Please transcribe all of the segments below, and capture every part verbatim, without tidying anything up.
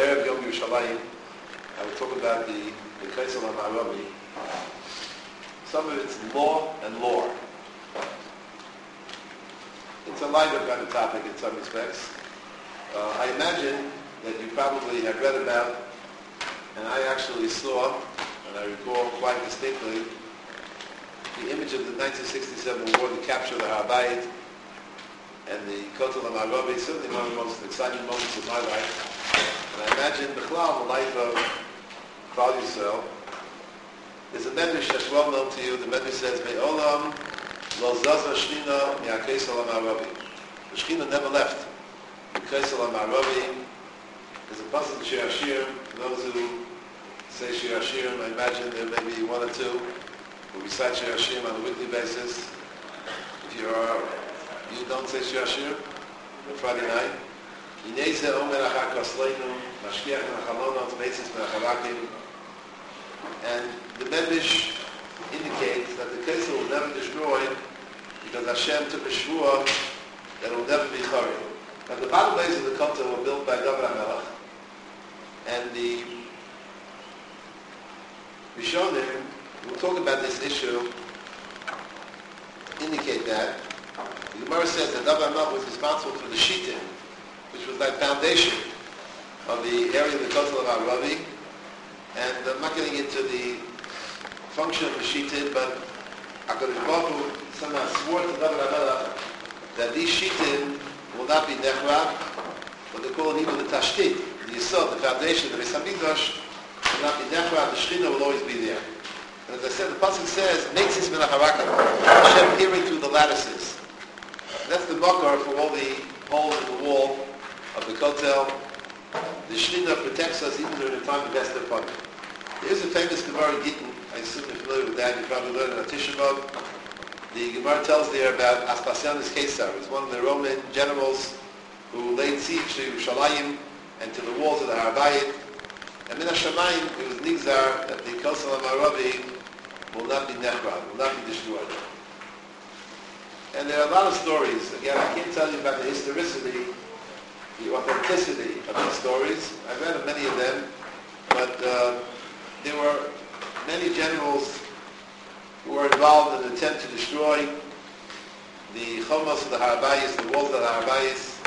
Erev Yom Yerushalayim, I will talk about the the Kaisel HaMa'aravi, some of its law and lore. It's a lighter kind of topic in some respects. Uh, I imagine that you probably have read about, and I actually saw, and I recall quite distinctly, the image of the nineteen sixty-seven war, the capture of the Har Bayit, and the Kotel HaMa'aravi, certainly one of the most exciting moments of my life. And I imagine B'chlal, the life of Klal Yisrael. There's a medrash that's well known to you. The medrash says, Me'olam lo zaza shchina mi'akesel HaMa'aravi. The shchina never left the Kesel HaMa'aravi. There's a pasuk in Shir Hashirim. For those who say Shir Hashirim, I imagine there may be one or two who recite Shir Hashirim on a weekly basis. If you are, you don't say Shir Hashirim on Friday night. Ineze omer achar kasleinu, mashkiach menachalonot, meitzis menacharakim. And the Medrash indicates that the Kesel will never destroyed because Hashem took a shvuah that it will never be chari. Now the bottom layers of the Kotel were built by David HaMelech, and the Rishonim, we'll talk about this issue, indicate that. The Gemara says that David HaMelech was responsible for the Shittim, which was like foundation of the area of the Kotel of HaMa'aravi. And I'm not getting into the function of the Shittim, but HaKadosh Baruch Hu somehow swore to David HaMelech that these Shittim will not be nechrab, but they call it even the Tashtit, the Yisod, the foundation, the Beis HaMikdash, will not be nechrab, the Shechina will always be there. And as I said, the pasuk says, Meitzis menacharakim, Hashem peering through the lattices. And that's the makar for all the holes in the wall of the Kotel. The Shechina protects us even during the time of Esther Panim. There is a famous Gemara in Gittin. I assume you're familiar with that. You probably learned it on Tisha B'Av. The Gemara tells there about Aspasianus Caesar. He was one of the Roman generals who laid siege to Yerushalayim and to the walls of the Har Bayit. And Min HaShamayim, it was nigzar that the Kesel HaMa'aravi will not be nechrab, will not be destroyed. And there are a lot of stories. Again, I can't tell you about the historicity, the authenticity of these stories. I've read of many of them, but uh, there were many generals who were involved in an attempt to destroy the chomos of the Har Bayis, the walls of the Har Bayis.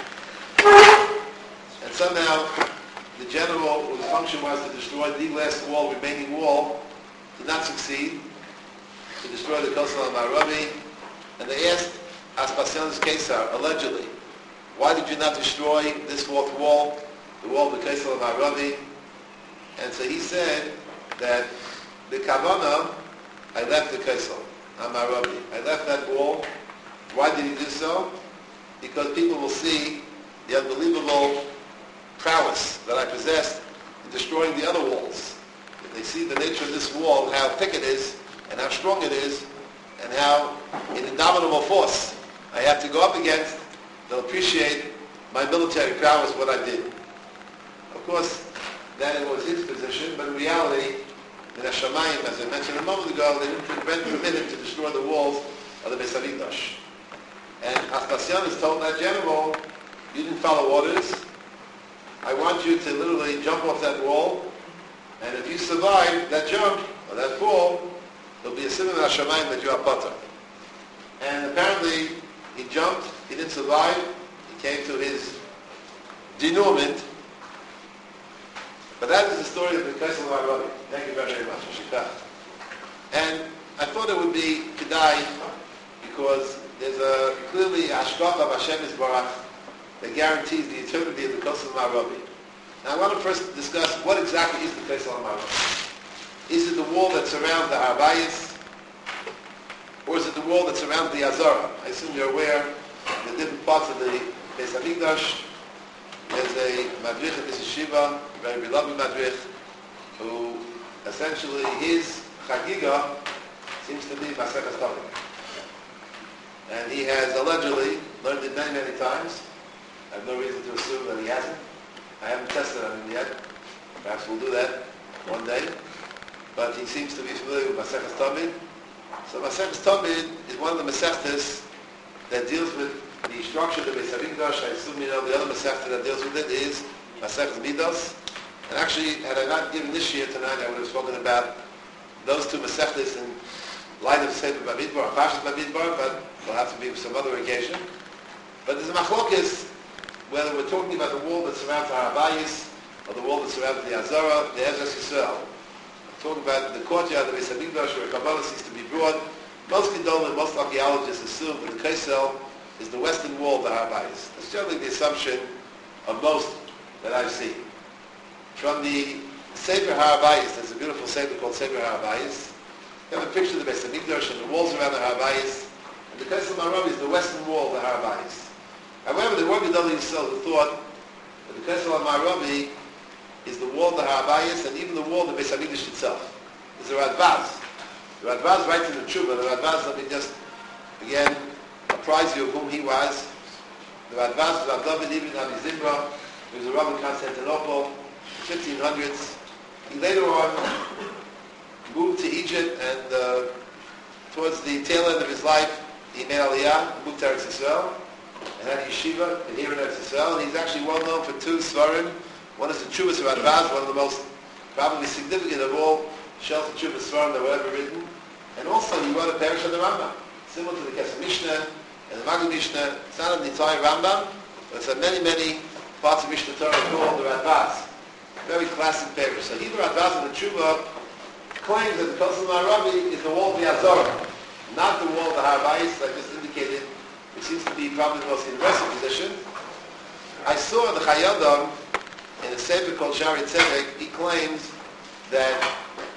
And somehow the general whose function was to destroy the last wall, remaining wall, did not succeed to destroy the Kesel HaMa'aravi. And they asked Aspasianus Caesar, allegedly, why did you not destroy this fourth wall, the wall of the Kesel HaMa'aravi? And so he said that the Kavanah, I left the Kesel HaMa'aravi. I left that wall. Why did he do so? Because people will see the unbelievable prowess that I possessed in destroying the other walls. If they see the nature of this wall, how thick it is, and how strong it is, and how in indomitable force I have to go up against, they'll appreciate my military prowess, what I did. Of course, that was his position, but in reality, in Hashemayim, as I mentioned a moment ago, they didn't prevent, permit him to destroy the walls of the Beis HaMikdash. And Aspasianus told that general, you didn't follow orders. I want you to literally jump off that wall, and if you survive that jump, or that fall, there'll be a simon in Hashemayim that you are potter. And apparently, he jumped, he didn't survive, he came to his denouement. But that is the story of the Kesel HaMa'aravi. Thank you very, very much. And I thought it would be kedai because there's a clearly hashgacha of Hashem Yisbarach that guarantees the eternity of the Kesel HaMa'aravi. Now I want to first discuss what exactly is the Kesel HaMa'aravi. Is it the wall that surrounds the Har Bayis, or is it the wall that surrounds the Azara? I assume you're aware of the different parts of the Beis HaMikdash. There's a madrich at this yeshiva, a very beloved madrich, who essentially his chagiga seems to be Maseches Tavit. And he has allegedly learned it many, many times. I have no reason to assume that he hasn't. I haven't tested on him yet. Perhaps we'll do that one day. But he seems to be familiar with Maseches Tavit. So Maseches Tavit is one of the Masechtas that deals with the structure of the Beis HaMikdash. I assume you know the other Masechta that deals with it is Maseches Midos. And actually, had I not given this year tonight, I would have spoken about those two Masechtas in light of Sefer Bamidbar, or Parshas Bamidbar, but it'll have to be some other occasion. But there's a machlokes whether we're talking about the wall that surrounds the Harabayis or the wall that surrounds the Azara, the Ezras Yisrael. I'm talking about the courtyard of the Beis Hamikdash where Kabbalah seems to be brought. Most condolen, most archaeologists assume that the Kaisel is the western wall of the Harabayis. That's generally the assumption of most that I've seen. From the Sefer Harabayis, there's a beautiful Sefer called Sefer Harabayis. You have a picture of the Beis Hamikdash and the walls around the Harabayis. And the Kaisel Marabi is the western wall of the Harabayis. However, there were Gedolei Yisrael who thought that the Kaisel Marabi is the wall of the Harabayis and even the wall of the Beis Hamikdash itself. There's a Radbaz. The Radbaz writes in the Tshuva. The Radbaz, let me just, again, apprise you of whom he was. The Radbaz was Rav David Ibn Abi Zimra. He was a Rav in Constantinople, fifteen hundreds. He later on moved to Egypt, and uh, towards the tail end of his life, he made Aliyah, moved to Eretz Yisrael, and had a yeshiva and here in Eretz Yisrael. And he's actually well known for two svarim. One is the Tshuvas of Radbaz, one of the most probably significant of all Shel Tshuvas svarim that were ever written. And also he wrote a parish of the Rambam, similar to the Kesef Mishnah and the Magid Mishnah. It's not an entire Rambam, but it's in many, many parts of Mishnah Torah called the Radbaz. Very classic parish. So either Radbaz or the Tshuva claims that the Kaisel Marabi is the wall of the Azara, not the wall of the Harabayis, I just indicated, which seems to be probably the most interesting position. I saw the Chayadam in a sefer called Shari Tzedek. He claims that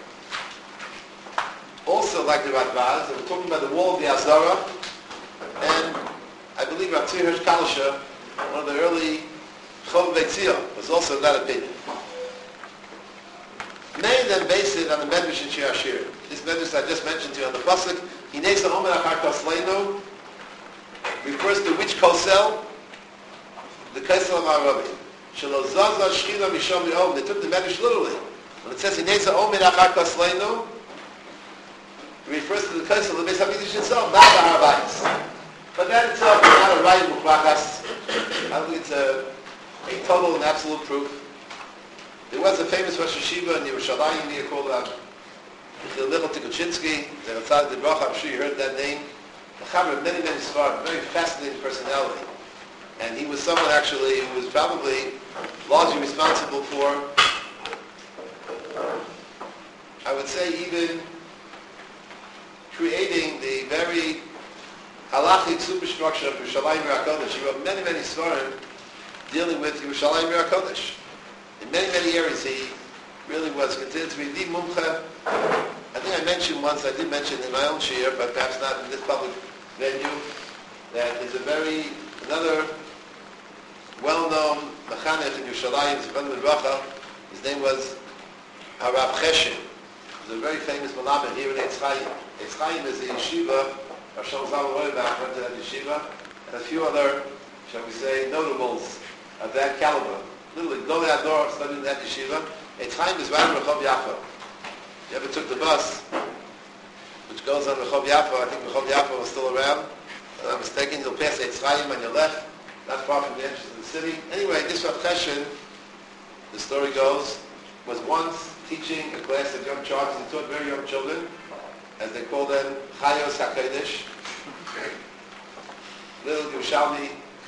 also like the Radbaz, that we're talking about the wall of the Azara, and I believe Rav Tzvi Hirsch Kalisha, one of the early Chov Beitzia, was also of that opinion. Many then base it on the Medrash in Shir Ashir. This Medrash I just mentioned to you on the pasuk, Hinesa Omer Achar Kosleinu, refers to which kosel? The Kaisel Marabi. Shelo Zaza Shchina Misham Yom. They took the Medrash literally. When it says Hinesa Omer Achar Kosleinu, it refers to the Kaisel of the Beis Hamikdash itself, not the Harabayis. But that itself is not a right muklachas. I don't think it's a, a total and absolute proof. There was a famous Rosh Yeshiva in Yerushalayim here called uh, the Little Tikuchinsky. I'm sure you heard that name. The Chaver of many, many Sfardim, very fascinating personality. And he was someone actually who was probably largely responsible for, I would say, even creating the very halachic superstructure of Yerushalayim HaKodesh. He wrote many, many Sfardim dealing with Yerushalayim HaKodesh. In many, many areas, he really was considered to be the mumcha. I think I mentioned once, I did mention in my own shir, but perhaps not in this public venue, that there's a very, another well-known mechanech in Yerushalayim, his name was Harav Cheshin. He was a very famous malamed here in Eitz Chaim. Eitz Chaim is the yeshiva, Rav Shalom Zalman Roybach went to that yeshiva, and a few other, shall we say, notables of that caliber. Literally, go out door, studying in that yeshiva. Eitz Chaim is right on Rehov Yafa. You ever took the bus, which goes on Rehov Yafa? I think Rehov Yafa was still around. If I'm not mistaken, you'll pass Eitz Chaim on your left, not far from the entrance of the city. Anyway, this Rav Cheshin, the story goes, was once teaching a class of young children. He taught very young children, as they call them, Chayos HaKodesh. Little Yerushalmi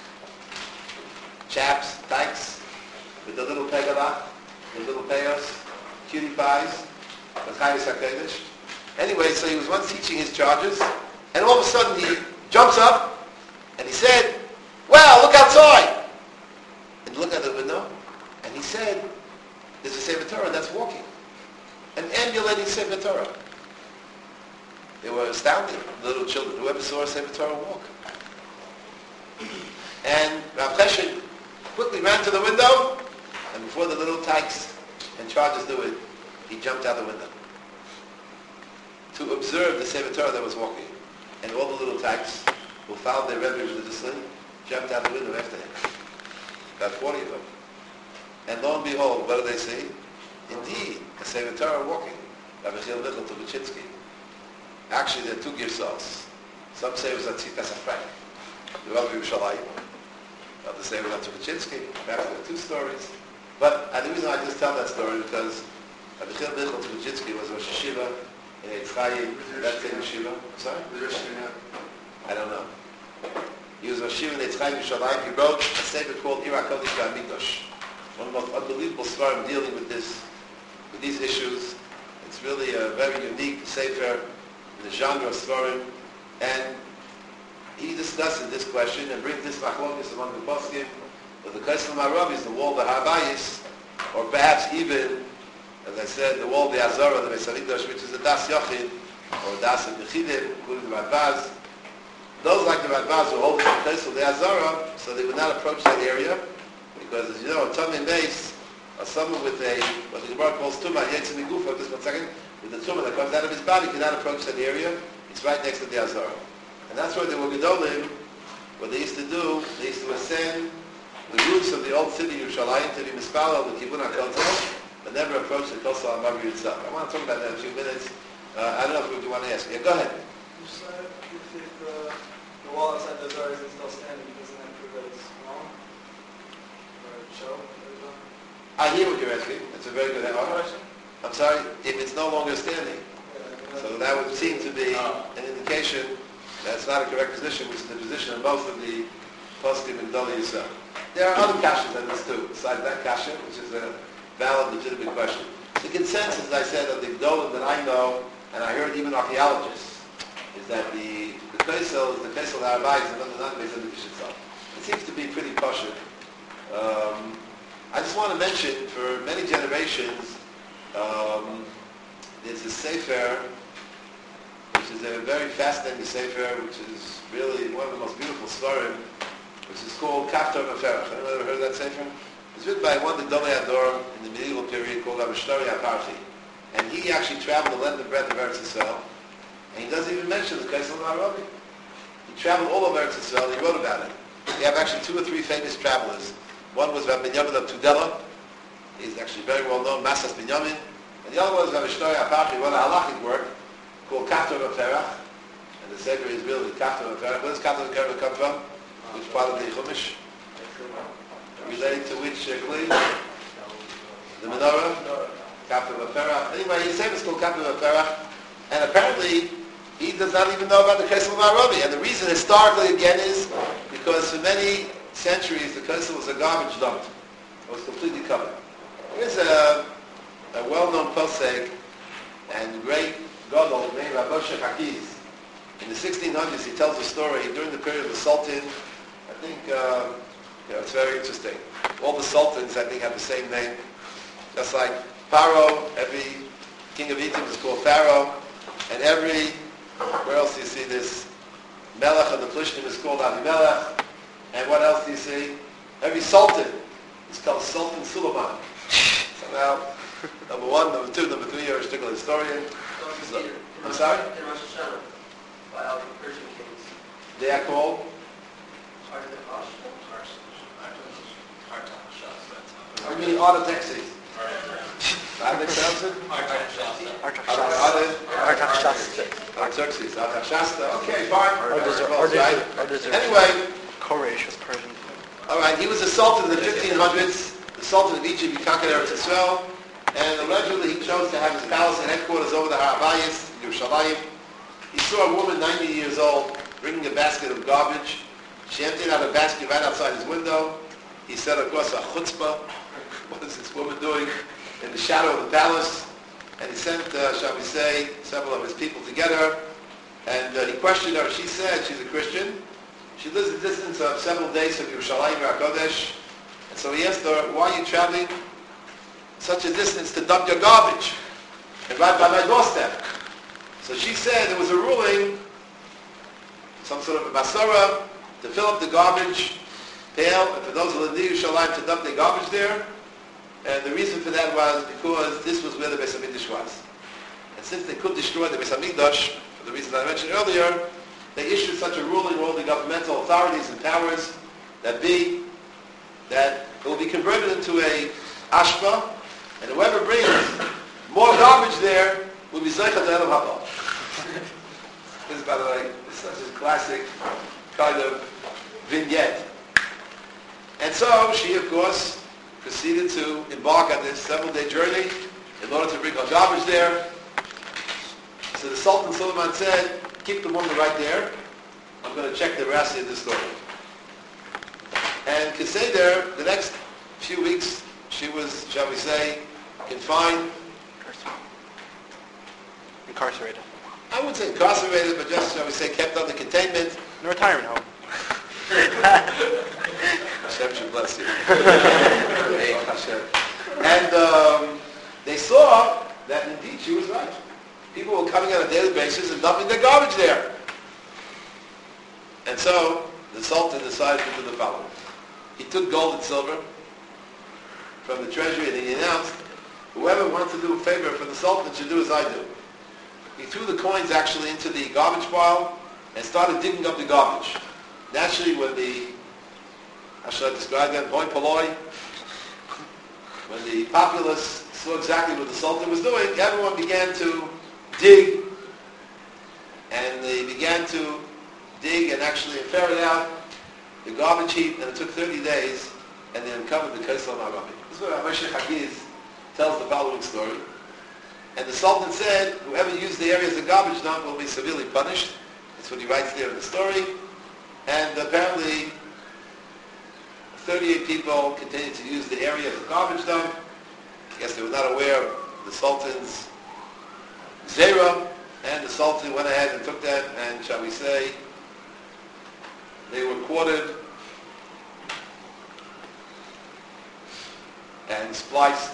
chaps, tykes, with the little pegalach, the little payos, cutie pies, the Chayos HaKodesh. Anyway, so he was once teaching his charges, and all of a sudden he jumps up, and he said, "Wow, look outside!" And look out the window, and he said, "There's a Sefer Torah that's walking. An ambulating Sefer Torah." They were astounded, the little children. Whoever saw a Sefer Torah walk. And Rav Cheshin quickly ran to the window, and before the little tykes and charges knew it, he jumped out the window to observe the Sefer Torah that was walking. And all the little tykes who followed their Rebbe religiously jumped out the window after him. About forty of them. And lo and behold, what do they see? Indeed, a Sefer Torah walking. Rabbi Chil Michal Tubuchinsky. Actually, there are two girsals. Some say it was at Tzitkas HaFrank, the Rabbi Yerushalayim. Others say it was at Tubuchinsky. Perhaps there are two stories. But uh, the reason I just tell that story because Avichil Bichel Tzvujitsky was Rosh Yeshiva in Eitz Chaim, that same yeshiva. Sorry? I don't know. He was Rosh Yeshiva in Eitz Chaim Yerushalayim. He wrote a sefer called Ir HaKodesh VaMikdash. One of the most unbelievable svarim dealing with this, with these issues. It's really a very unique sefer in the genre of svarim, and he discusses this question and brings this machlokes among the poskim. But the Kaisel Marav is the wall of the Habayis, or perhaps even, as I said, the wall of the Azara, the Beis Hamikdash, which is the Das Yochid, or Das and Yechidim, including the Radbaz. Those like the Radbaz who hold the Kaisel of the Azara, so they would not approach that area, because as you know, a Tummy Mace, or someone with a, what the Gemara calls Tumah, Yetzim Migufa, just one second, with the Tumah that comes out of his body, cannot approach that area. It's right next to the Azara. And that's where they were Gedolim, what they used to do, they used to ascend the roofs of the old city of Yerushalayim to be mispalel the Kibbutz HaKotel, but never approach the Kosel HaMagri itself. I want to talk about that in a few minutes. Uh, I don't know if you want to ask. Yeah, go ahead. You said if, if uh, the wall outside the door isn't still standing, doesn't that prove that it's wrong? Or show? I hear what you're asking. That's a very good question. I'm sorry, if it's no longer standing. Yeah, so that would seem to be oh. an indication that it's not a correct position, which is the position of most of the poskim and Dali Yisrael. There are other kashas on this too, besides that kasha, which is a valid, legitimate question. The consensus, as I said, of the Gdolim that I know, and I heard even archaeologists, is that the the Kaisel is the Kaisel of Arabayis and not the Beis Hamikdash itself. It seems to be pretty kosher. Um, I just want to mention, for many generations, um, there's a sefer, which is a very fascinating sefer, which is really one of the most beautiful svarim, which is called Kaftar Maferach. Anyone ever heard of that sefer? It's written by one of the Gedolei Adorim in the medieval period called Avishtori HaParchi. And he actually traveled the length and breadth of Eretz Yisrael. And he doesn't even mention the Kaisel Maravi. He traveled all over Eretz Yisrael. He wrote about it. We have actually two or three famous travelers. One was Rabbi Binyamin of Tudela. He's actually very well known, Masas Binyamin. And the other one was Avishtori HaParchi, who wrote a halachic work called Kaftar Maferach. And the sefer is really Kaftar Maferach. Where does Kaftar Maferach come from? Which part of the Chumash? Related to which uh, Kli? The menorah? Kaftar Maferach. Anyway, his name is called Kaftar Maferach, and apparently he does not even know about the Kaisel Maravi. And the reason historically again is because for many centuries the Kaisel was a garbage dump. It was completely covered. Here's a, a well-known posek and great gadol named Rabbi Moshe Hakiz. In the sixteen hundreds, he tells a story during the period of the Sultan. I think, uh, you know, it's very interesting. All the sultans, I think, have the same name. Just like Pharaoh, every king of Egypt is called Pharaoh, and every, where else do you see this? Melech of the Plishtim is called Avimelech, and what else do you see? Every sultan is called Sultan Suleiman. Somehow, number one, number two, number three, you're a particular historian. So, I'm sorry? In Rosh Hashanah, by all the Persian kings. They are called? I mean Artaxerxes. Artaxerxes? Artaxerxes. Artaxerxes. Okay, fine. Anyway. Koresh was Persian. All right, he was a sultan in the fifteen hundreds. The sultan of Egypt, he conquered Eretz Yisrael, and allegedly he chose to have his palace and headquarters over the Harabayis, Yerushalayim. He saw a woman ninety years old bringing a basket of garbage. She emptied out a basket right outside his window. He said, of course, a chutzpah. What is this woman doing in the shadow of the palace? And he sent, uh, shall we say, several of his people to get her. And uh, he questioned her. She said she's a Christian. She lives a distance of several days from Yerushalayim HaKodesh. And so he asked her, why are you traveling such a distance to dump your garbage? And right by my doorstep. So she said there was a ruling, some sort of a basara, to fill up the garbage pail, and for those who live near Yerushalayim to dump their garbage there. And the reason for that was because this was where the Beis Hamikdash was. And since they could destroy the Beis Hamikdash, for the reasons I mentioned earlier, they issued such a ruling to all the governmental authorities and powers that be that it will be converted into a ashpa, and whoever brings more garbage there will be Zeicha D'Elam Haba. This is, by the way, this is such a classic kind of vignette. And so she, of course, proceeded to embark on this seven-day journey in order to bring our garbage there. So the Sultan Suleiman said, keep the woman right there. I'm going to check the veracity of this story. And Keseder, the next few weeks, she was, shall we say, confined. Incarcerated. I wouldn't say incarcerated, but just, shall we say, kept under containment. In a retirement home. Hashem should bless you. And um, they saw that indeed she was right. People were coming on a daily basis and dumping their garbage there. And so the Sultan decided to do the following. He took gold and silver from the treasury and he announced, whoever wants to do a favor for the Sultan should do as I do. He threw the coins actually into the garbage pile and started digging up the garbage. Naturally, when the, how should I describe that, boy polloi, when the populace saw exactly what the Sultan was doing, everyone began to dig, and they began to dig and actually ferret out the garbage heap, and it took thirty days, and they uncovered the Kaisel Marabi. This is where Moshe Hagiz tells the following story. And the Sultan said, whoever used the area as a garbage dump will be severely punished. That's what he writes there in the story. And apparently, thirty-eight people continued to use the area as a garbage dump. I guess they were not aware of the Sultan's zera, and the Sultan went ahead and took them, and shall we say, they were quartered and spliced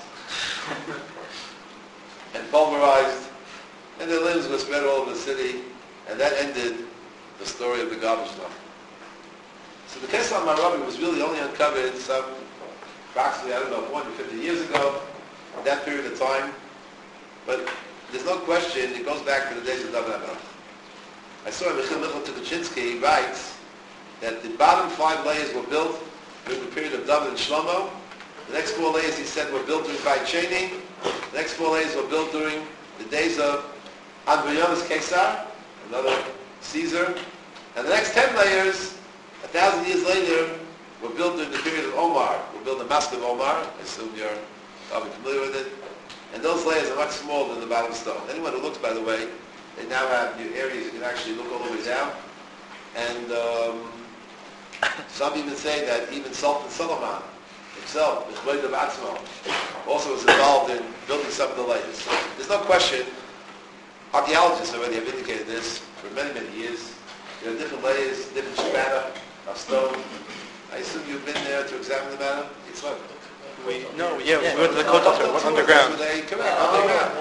and pulverized, and their limbs were spread all over the city, and that ended the story of the garbage dump. So the Kesel Marabi was really only uncovered some, approximately, I don't know, four hundred fifty years ago, in that period of time. But there's no question, it goes back to the days of David HaMelech. I saw Michal Michal Tukachinsky writes that the bottom five layers were built during the period of David and Shlomo. The next four layers, he said, were built during Beit Sheni. The next four layers were built during the days of Adrianus Caesar, another Caesar. And the next ten layers, a thousand years later, were built during the period of Omar. Were built in the Mosque of Omar. I assume you're probably familiar with it. And those layers are much smaller than the bottom stone. Anyone who looks, by the way, they now have new areas you can actually look all the way down. And um, some even say that even Sultan Solomon himself, the Chvoid of Atzmo, also was involved in building some of the layers. So there's no question. Archaeologists already have indicated this for many, many years. There are different layers, different strata of stone. I assume you've been there to examine the matter? It's like, We, no, yeah, we went to the Kotel tour, went underground. They, correct, underground.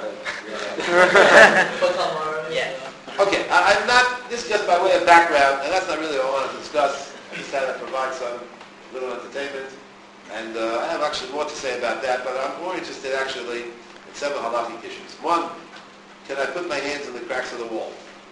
Yeah. Okay, I, I'm not, this is just by way of background, and that's not really what I want to discuss. I just had to provide some little entertainment. And uh, I have actually more to say about that, but I'm more interested actually in several halachic issues. One, can I put my hands in the cracks of the wall?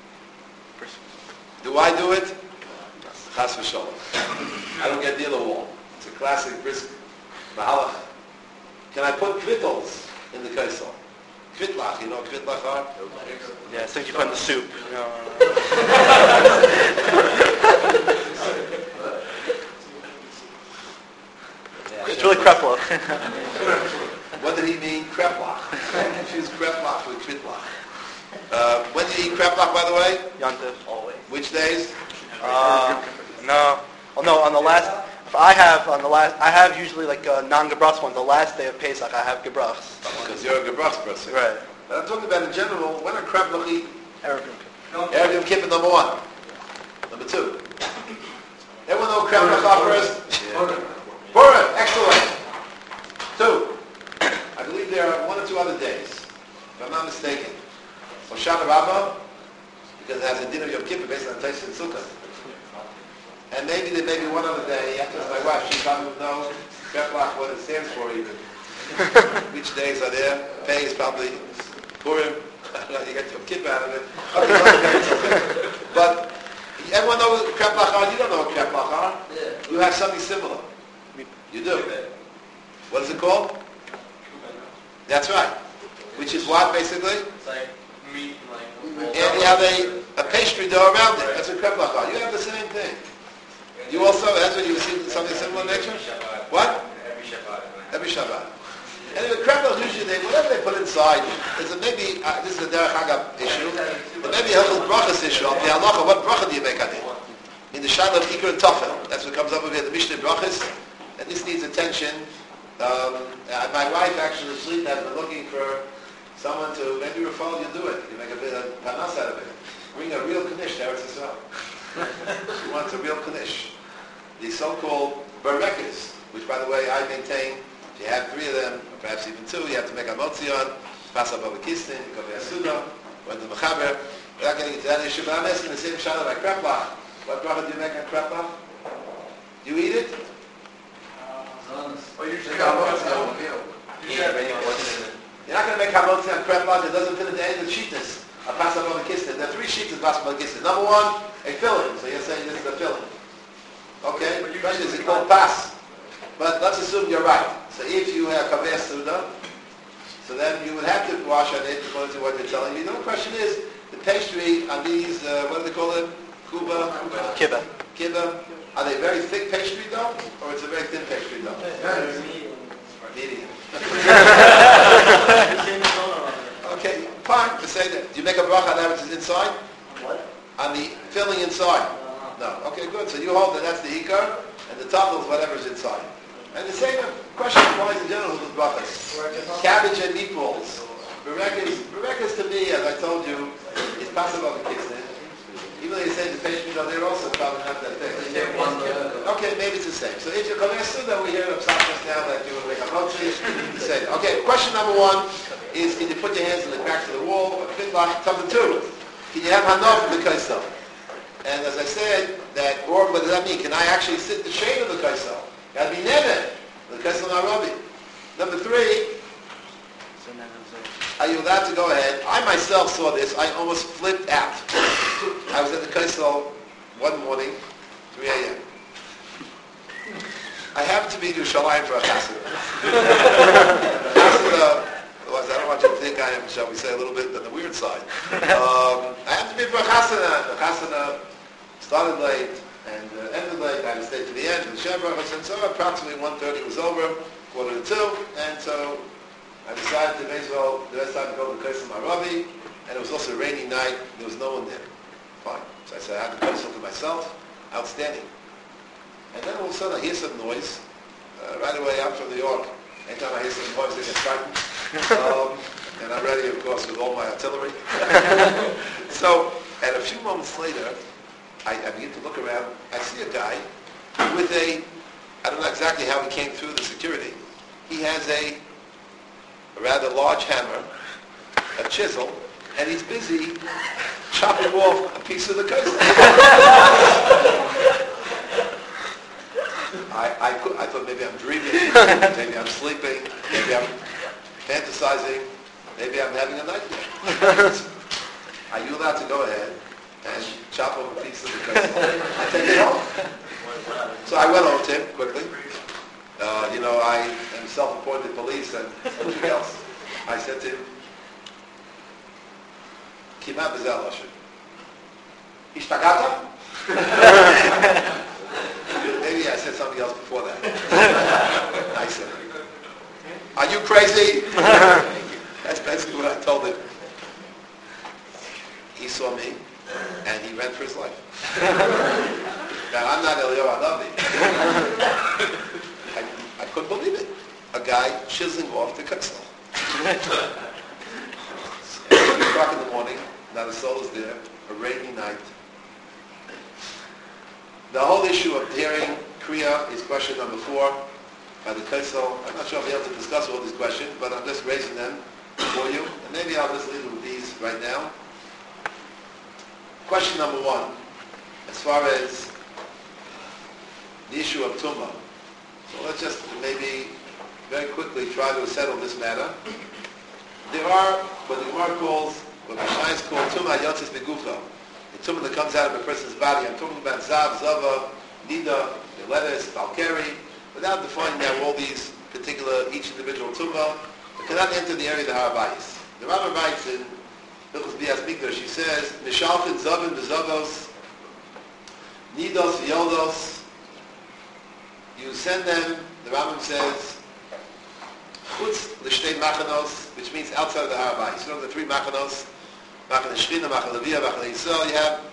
Do I do it? Chas v'sholom. I don't get near the wall. It's a classic brisk mahalach. Can I put kvittles in the kaisel? Kvitlach, you know what kvitlach are? Yeah, things you put in the soup. You know. It's really krepla. What did he mean? Kreplach. I confused kreplach with kvitlach. Uh, when did he eat kreplach, by the way? Yontif. Always. Which days? Uh, no. Oh no, on the last, if I have, on the last, I have usually like a non-gebrachs one. The last day of Pesach, I have gebrachs. Because you're a gebrachs person. Right. But I'm talking about in general, when are kreplach eaten? Erev Yom Erev Yom Kippur, number one. Number two. Everyone know kreplach are first? Purim, excellent. Two. I believe there are one or two other days, if I'm not mistaken. Hoshana Rabbah, because it has a din of Yom Kippur based on Tais and Sukkah. And maybe there may be one other day, after my wife, she probably would know Kreplach, what it stands for even. Which days are there? Pei is probably Purim. You get Yom Kippur out of it. Okay, but everyone knows what Kreplach are. You don't know what Kreplach are. Yeah. You have something similar. You do. What is it called? That's right. Which is what, basically? It's like meat and like... And you have a, a pastry dough around it. That's what kreplach are. You have the same thing. You also, that's what you see something similar in nature? What? Every Shabbat, Shabbat. Anyway, krepla usually they whatever they put inside. Is it maybe uh, this is a derech hagab issue? It may be a hilchos brachas issue. The halacha, what bracha do you make on it? In the shayla of ikar and tafel, that's what comes up over here. The Mishnah brachas, and this needs attention. Um, uh, my wife actually, Shlita, has been looking for someone to maybe refer you do it. You make a bit of panas out of it. Bring a real knish to Eretz Yisrael. She wants a real knish. The so-called berekas, which by the way I maintain. If you have three of them, or perhaps even two, you have to make a motzion, pass up over kistin, go to Yasuda, went to Mechaber. We're not getting into that issue, but I'm asking the same shayla like kreplach. What bracha do you make on kreplach? Do you eat it? Oh, usually You're not going to make hamotzi on kreplach. It doesn't fit into any of the sheetness. A pass up over kistin. There are three sheets of pass up over kistin. Number one, a filling. So you're saying this is a filling. Okay? The question is, it's called pass. But let's assume you're right. So if you have kaveh suda, so then you would have to wash on it according to what you're telling me. The question is, the pastry on these, uh, what do they call it? Kuba? Kibbeh. Kibbeh. Are they very thick pastry dough? Or it's a very thin pastry dough? Medium. Okay, fine. To say that. Do you make a bracha on that which is inside? What? On the filling inside? No. Okay, good. So you hold that that's the ikar, and the tafel is whatever's inside. And the same question applies in general with brachas. Cabbage and meatballs. Berekas, berekas to me, as I told you, is possible on the kistin. Even though you say the pastry dough, they're also probably not that thick. Okay, maybe it's the same. So if you're coming that we hear of Psachos now that you will make a motzi, you say, okay, question number one is, can you put your hands in the cracks of the wall? Number two, can you have hanof in the kaisel? And as I said, that, or what does that mean? Can I actually sit in the shade of the kaisel? Got to be never. The kaisel narabi. Number three, are you allowed to go ahead? I myself saw this. I almost flipped out. I was at the kaisel one morning, three a.m. I happened to be in Yerushalayim for a chassid. Chassid was, I don't want you to think I am, shall we say, a little bit on the weird side. Um, I happened to be for a chassid. The chassid started late and uh, ended late. I had to stay to the end. The Shebrach, and so approximately one thirty was over, quarter to two, and so I decided to, may as well, the rest of the time, go to the Kaisel Marabi, and it was also a rainy night. There was no one there. Fine. So I said, I had the Kaisel to myself. Outstanding. And then all of a sudden, I hear some noise. Uh, right away, I'm from New York. Anytime I hear some noise, I get frightened. Um, and I'm ready, of course, with all my artillery. So, and a few moments later, I, I begin to look around. I see a guy with a, I don't know exactly how he came through the security. He has a, a rather large hammer, a chisel, and he's busy chopping off a piece of the kaisel. I, I, could, I thought maybe I'm dreaming, maybe I'm sleeping, maybe I'm fantasizing, maybe I'm having a nightmare. Are you allowed to go ahead and chop off a piece of the kaisel and take it home? So I went over to him quickly. Uh, you know, I am self-appointed police and everything else. I said to him, Kima b'zel Hashem. Ishtagata? Maybe I said something else before that. I said, are you crazy? That's basically what I told him. He saw me, and he ran for his life. Now, I'm not Eliyahu Hanavi. I, I couldn't believe it. A guy chiseling off the kaisel. Eight o'clock in the morning, now the soul is there, a rainy night. The whole issue of hearing Kriya is question number four by the kaisel. I'm not sure I'll be able to discuss all these questions, but I'm just raising them for you. And maybe I'll just leave with these right now. Question number one, as far as the issue of Tumah. So let's just maybe very quickly try to settle this matter. There are what the Gemara calls, what Mishayis call Tumah Yotzes Begufa. The tumah that comes out of a person's body. I'm talking about Zav, Zava, Nida, Lettuce, Valkeri, without defining now all these particular, each individual tumah. It cannot enter the area of the Harabayis. The Rambam writes in Hilchos Bias Mikdash, he says, Mishalchin Zavin Bezavos, Nidos Yoldos, you send them, the Rambam says, chutz l'shtei machanos, which means outside of the Har Bayis. You know the three machanos, Machane Shechina, Machane Leviah, Machane Yisrael. You have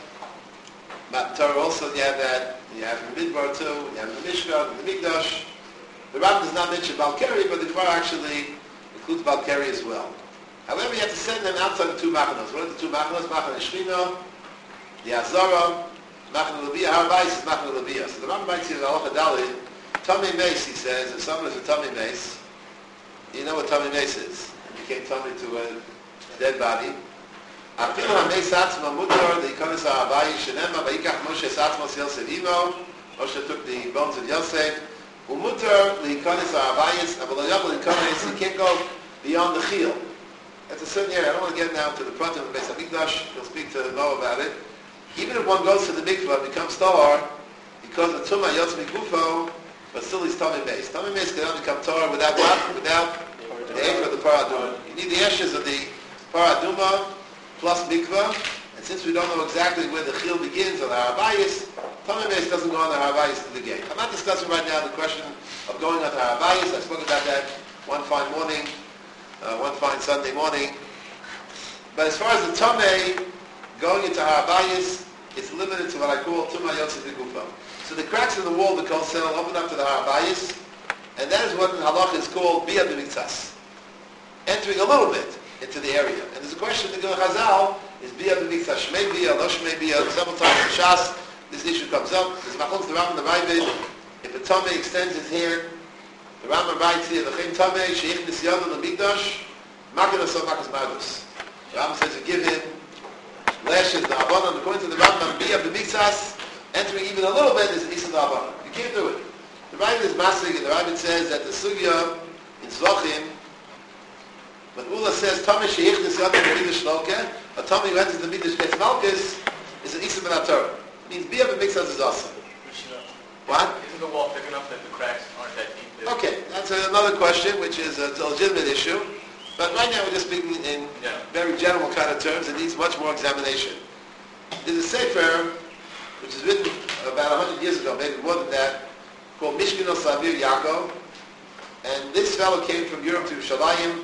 Matan Torah also. You have that. You have in the Midbar too. You have in the Mishkan, in the Mikdash. The Rambam does not mention Balkari, but the Gemara actually includes Balkari as well. However, you have to send them outside the two machanos. What are the two machanos? Machane Shechina, the Azara, Machane Leviah. Har Bayis is Machane Leviah. So the Rambam writes here in Halacha Daled, Tummy Mace, he says, if someone is a tummy mace, you know what tummy mace is. It became tummy to a dead body. Afilu ha-mace atzma mutar, the ikonis ha-abayi, shenema, vayikach Moshe atzmos Yosef imo, Moshe took the bones of Yosef, umutar, the ikonis ha-abayis, avalo yabal ikonis, he can't go beyond the chil. That's a certain area. I don't want to get now to the front of the Beis HaMikdash. He'll speak to Noah about it. Even if one goes to the mikvah, becomes tahor, because the tumah yotz mikufo, but still he's tummy mace. Tummy mace cannot become tahor without what? Without the efer of the paraduma. You need the ashes of the paraduma plus mikvah, and since we don't know exactly where the chil begins on the Har Bayis, tummy mace doesn't go on the Har Bayis to the gate. I'm not discussing right now the question of going on the Har Bayis. I spoke about that one fine morning, uh, one fine Sunday morning. But as far as the tummy going into Har Bayis, it's limited to what I call tumah yotzei b'gufo. So the cracks in the wall of the Kol Sel open up to the Har Bayis, and that is what in Halach is called Biyah B'Miktsas, entering a little bit into the area. And there's a question in the Chazal, is Biyah B'Miktsas Shmei Biyah, Lo Shmei Biyah? Several times in Shas, this issue comes up. There's Machlokes the Rambam, the Ravid. If a Tomei extends his hand, the Rambam writes here, V'chein Tomei she'ich nisyadu l'mikdash, makin oso makas magus. The Rambam says to give him lashes, the Abanon, according to the Rambam, Biyah B'Miktsas, entering even a little bit is an Isa D'Abana. You can't do it. The Ravid is Masig, and the Ravid says that the Sugya in Zvachim, when Ula says, Tomei she'ich nisyadu l'midash shloke, a Tomei who enters the Midash Beis Malkus is an Isa Ben HaTorah. It means Biyah B'Miktsas is awesome. What? Isn't the wall thick enough that the cracks aren't that deep? Okay, that's another question, which is a, a legitimate issue. But right now we're just speaking in Yeah. very general kind of terms. It needs much more examination. There's a sefer, which was written about one hundred years ago, maybe more than that, called Mishkan Savir Yaakov. And this fellow came from Europe to Yerushalayim.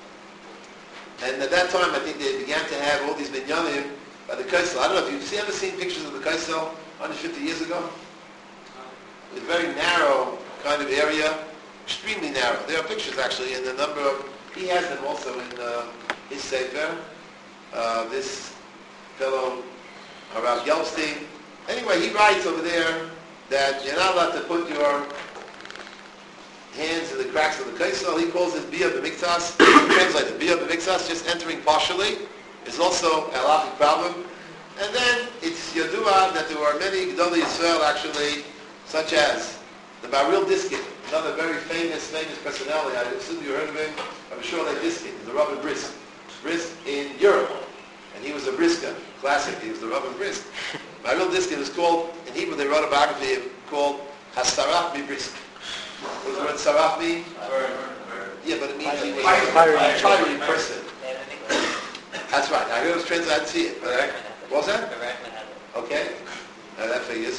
And at that time, I think they began to have all these minyanim by the Kaisel. I don't know if you've ever seen pictures of the Kaisel one hundred fifty years ago. It's a very narrow kind of area, extremely narrow. There are pictures actually, and the number of, he has them also in uh, his sefer. Uh, this fellow, Harav Gelstein. Anyway, he writes over there that you're not allowed to put your hands in the cracks of the kaisel. He calls it Biyah B'Miktsas. Translated, Biyah B'Miktsas, just entering partially, is also a halachic problem. And then it's Yadua that there were many Gedolei Yisrael actually, such as the Baril Diskin, another very famous, famous personality. I assume you heard of him. I'm sure they Diskin, the Rabbi Brisk. Brisk in Europe. And he was a Briska, classic. He was the Rabbi Brisk. Baril Diskin is called, in Hebrew they wrote a biography called Hasaraf Brisk. What does the word saraf mean? Yeah, but it means he was a fiery person. That's right. I heard it was translated. I didn't see it. But I, what was that? Okay. Uh, that figures.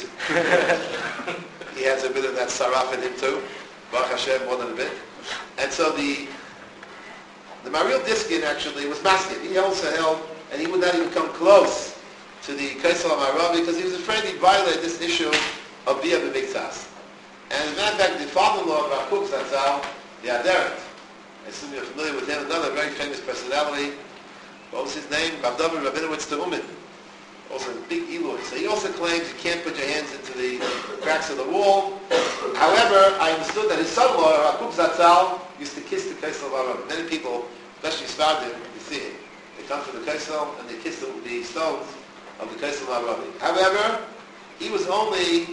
He has a bit of that saraf in him too. Baruch Hashem, more than a bit. And so the the Mariel Diskin actually was masculine. He also held, and he would not even come close to the Kaisel HaMaravi because he was afraid he'd violate this issue of Biyah B'Miktsas. And as a matter of fact, the father-in-law of Rav Kook Zatzal, the Aderet, I assume you're familiar with him, another very famous personality. What was his name? Rav David Rabinowitz Tehumin. Also a big Eloi. So he also claims you can't put your hands into the cracks of the wall. However, I understood that his son-in-law, Rav Kook Zatzal, used to kiss the Kaisel HaMaravi. Many people, especially Sfardim, you see it. They come to the Kaisel and they kiss the, the stones of the Kaisel HaMaravi. However, he was only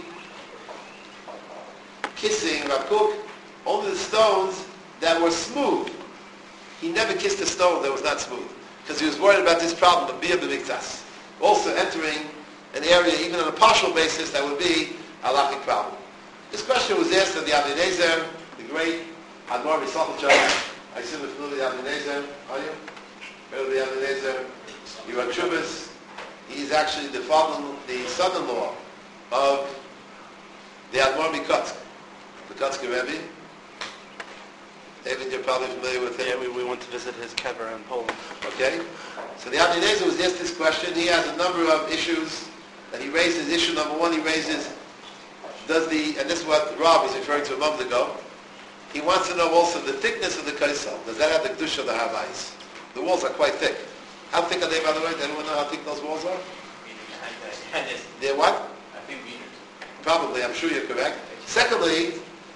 kissing Rav Kook only the stones that were smooth. He never kissed a stone that was not smooth because he was worried about this problem of Biyah B'Miktsas. Also entering an area, even on a partial basis, that would be a halachic problem. This question was asked of the Avnei Nezer, the great Admor Misalchachar. I assume you're familiar with the Avnei Nezer, are you? Heard of the Avnei Nezer? You are Chubas. He is actually the father, the son-in-law of the Admor Mikotsk. The Kotzker Rebbe. David, you're probably familiar with him. Yeah, we, we went to visit his kever in Poland. Okay? So the Avnei Nezer was asked this question. He has a number of issues that he raises. Issue number one, he raises, does the, and this is what Rob was referring to a moment ago, he wants to know also the thickness of the kaisel. Does that have the kedusha of the Har Bayis? The walls are quite thick. How thick are they, by the way? Does anyone know how thick those walls are? They're what? I think meters. Probably, I'm sure you're correct. Secondly,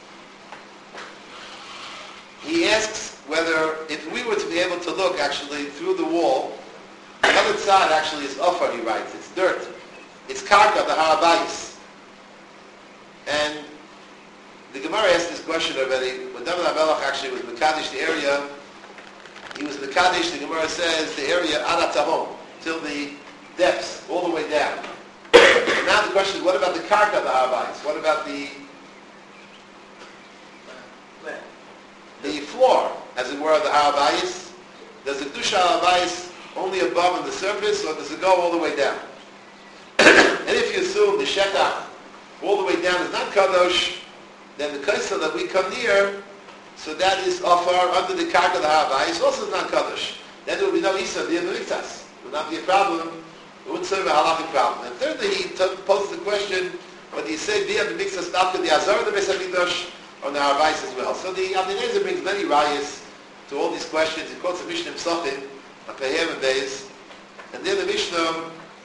he asks whether, if we were to be able to look actually through the wall, the other side actually is offer, he writes. It's dirt. It's karka, the Har Bayis. And the Gemara asked this question already. When David HaMelech actually was Mekadesh, the area, he was Mekadesh, the Gemara says, the area Adat Tahom, till the depths, all the way down. And now the question is, what about the karka, the Har Bayis? What about the the floor, as it were, of the Har Bayis? Does the kedusha Har Bayis only above on the surface, or does it go all the way down? And if you assume the shetach all the way down is not kadosh, then the kaisel that we come near, so that is offer under the karka of the Har Bayis, also is not kadosh. Then there will be no isa via the miktas. It would not be a problem. It wouldn't serve a halachic problem. And thirdly, he t- poses the question, what do you say via the miktas after the azar of the Beis HaMikdash, on the Har Bayis as well. So the Avnei Nezer brings many rayas to all these questions. He quotes the Mishnah Psachim, Apehem and Beis, and there the Mishnah,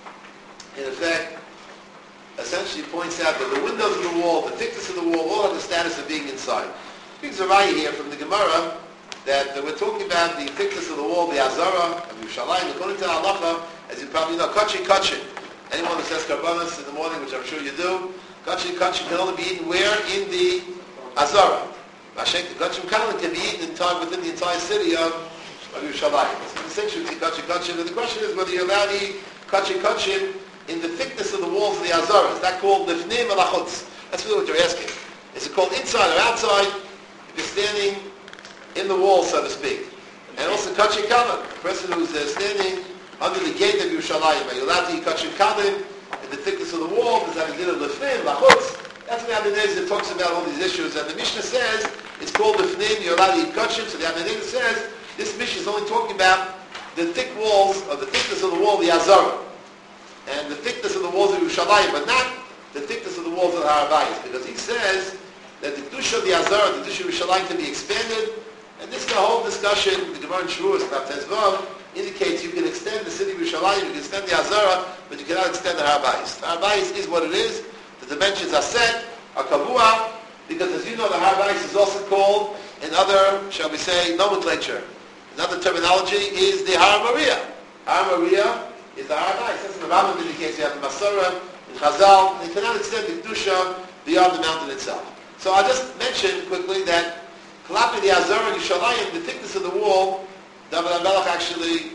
in effect, essentially points out that the windows of the wall, the thickness of the wall, all have the status of being inside. He brings a raya here from the Gemara that uh, we're talking about the thickness of the wall, the Azara of Yerushalayim, according to the Halacha, as you probably know, kachin kachin. Anyone who says karbanos in the morning, which I'm sure you do, kachin kachin can only be eaten where? In the Azara. Mashek the kachim kalan can be eaten in time within the entire city of, of Yerushalayim. It's the distinction between kachim kachim, and the question is whether you're allowed to eat kachim kachim in the thickness of the walls of the Azara. Is that called lifnim or lachutz? That's really what you're asking. Is it called inside or outside? If you're standing in the wall, so to speak. And also kachim kalan, a person who's uh, standing under the gate of Yerushalayim. Are you allowed to eat kachim kalan in the thickness of the wall? Does that mean lifnim, lachutz? That's what the Avnei Nezer talks about all these issues. And the Mishnah says it's called lifnim, you're allowed to eat kachim. So the Avnei Nezer says this Mishnah is only talking about the thick walls, or the thickness of the wall, the Azara. And the thickness of the walls of Yerushalayim, but not the thickness of the walls of the Har Bayis. Because he says that the kedusha of the Azara, the kedusha of Yerushalayim can be expanded. And this is the whole discussion, the Gemara in Shavuos, Daf Tezvav, indicates you can extend the city of Yerushalayim, you can extend the Azara, but you cannot extend the Har Bayis. The Har Bayis is what it is. The dimensions are set, are kavua, because as you know, the Har Bayis is also called, in other, shall we say, nomenclature, another terminology, is the Har Maria. Har Maria is the Har Bayis. That's the Rambam indicates you have the Masorah, in Chazal, and you cannot extend the Kedusha beyond the mountain itself. So I'll just mention quickly that Kalapi the Azara and Yerushalayim, the thickness of the wall, David HaMelech actually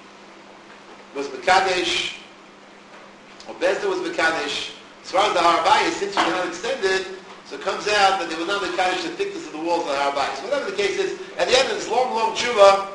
was Mekadesh, or Bezdin was Mekadesh. As far as the Har Bayis, since you cannot extend it, so it comes out that they will not Mekadesh the thickness of the walls of the Har Bayis. Whatever the case is, at the end of this long, long tshuva,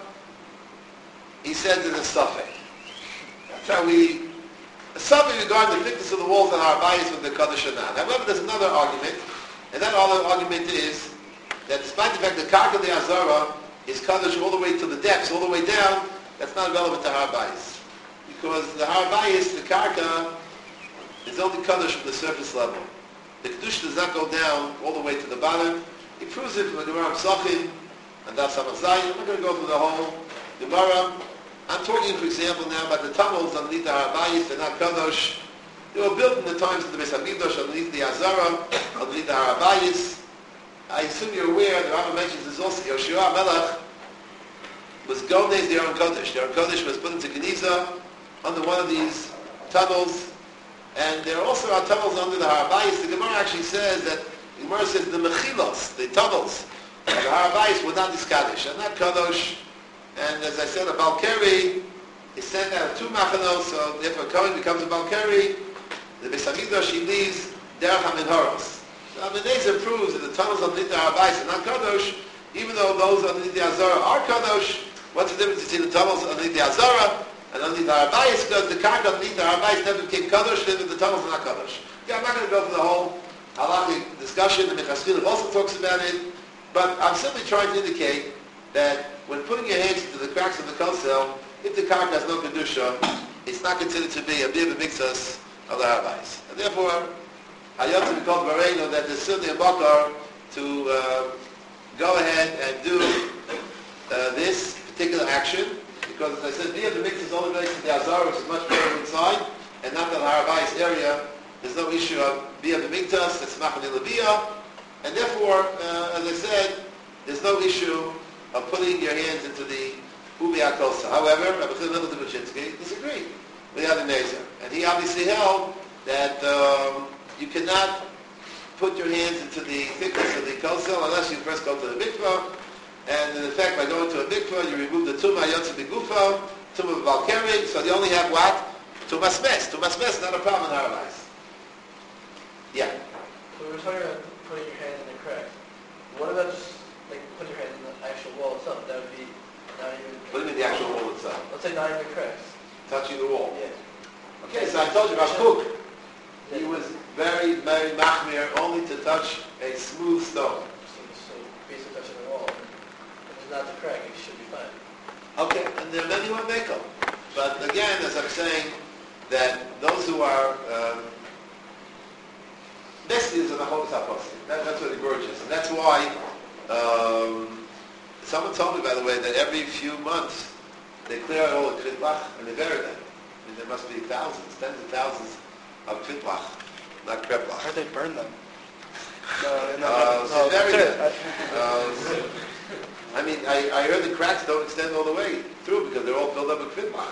he said there's a suffix. That's how we, a suffix regarding the thickness of the walls of the Har Bayis with the Kaddish or not. However, there's another argument, and that other argument is that despite the fact that Karka of the Azara is Kaddish all the way to the depths, all the way down, that's not relevant to Har Bayis. Because the Har Bayis, the Karka, is only Kaddish from the surface level. The Kedusha does not go down all the way to the bottom. He proves it from the Gemara Psachim and Daf Samach Zayin. I'm not going to go through the whole Gemara. I'm talking, for example, now about the tunnels underneath the Har Bayis. They're not Kaddish. They were built in the times of the Beis HaMikdash, underneath the Azara, underneath the Har Bayis. I assume you're aware, the Rambam mentions this also, Yoshua HaMelech was Gonez the Aron Kodesh. The Aron Kodesh was put into Geniza under one of these tunnels. And there also are tunnels under the Har Bayis. The Gemara actually says that, the Gemara says the mechilos, the tunnels of the Har Bayis were not Kaddish, and not Kadosh. And as I said, a Balkari is sent out of two machanos, so if a Kohen becomes a Balkari, the Beis HaMikdash, he leaves Derech HaMinhoros. So Avnei Nezer proves that the tunnels underneath the Har Bayis are not Kadosh, even though those underneath the Azara are Kadosh. What's the difference between the tunnels underneath the Azara and underneath the Har Bayis? Because the Karka underneath the Har Bayis never became Kadosh, then the tunnels are not Kadosh. Yeah, I'm not going to go through the whole halachic discussion. The Mechas Chinuch also talks about it. But I'm simply trying to indicate that when putting your hands into the cracks of the kosel, if the karka has no kedusha, it's not considered to be a bia b'mikzas of the harabais. And therefore, hayot to be called vareno that there's certainly a bakar to uh, go ahead and do uh, this particular action, because as I said, bia b'mikzas only relates to the azar, which is much further inside, and not the harabais area. There's no issue of bia b'mikzas, it's machane lebia, and therefore, uh, as I said, there's no issue of putting your hands into the ubi akosa. However, Rabbi Chilil Tubuchinsky disagreed with the other Nezer, and he obviously held that um, you cannot put your hands into the thickness of the kosel unless you first go to the mikvah, and in effect, by going to a mikvah, you remove the tumah yotze b'gufa, tumah b'valkeri, so you only have what? Tumas mes. Tumas mes is not a problem in Harabais. Yeah. So we were talking about putting your hand in the crack. What about just like putting your hand in the actual wall itself? That would be not even. What do you mean the actual wall itself? Let's say not even cracks. Touching the wall. Yeah. Okay, so I told you about Cook. He was very, very machmir only to touch a smooth stone. So, so basically touching the wall. If it's not the crack, it should be fine. Okay, and there are many who are makel. But again, as I'm saying, that those who are um, basically is a machokas haposim. That, that's what the gorge is, and that's why um, someone told me, by the way, that every few months they clear out all the kritlach and they bury them. I mean, there must be thousands, tens of thousands of kritlach, not kreplach. Or they burn them. No, no, Uh, no, so no, bury that's them. it. Uh, I mean, I, I heard the cracks don't extend all the way through because they're all filled up with kritlach.